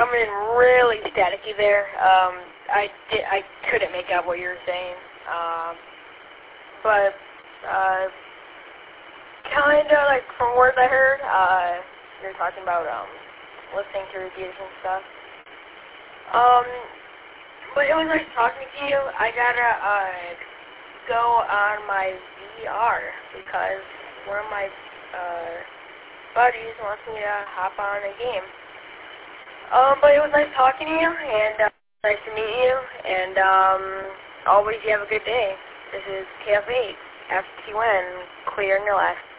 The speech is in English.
coming in really staticky there. I couldn't make out what you were saying. But kinda like from words I heard, you're talking about listening to reviews and stuff. But it was nice talking to you. I gotta go on my VR because one of my buddies wants me to hop on a game. But it was nice talking to you, and nice to meet you, and always you have a good day. This is KF8, FTN, clear in your left.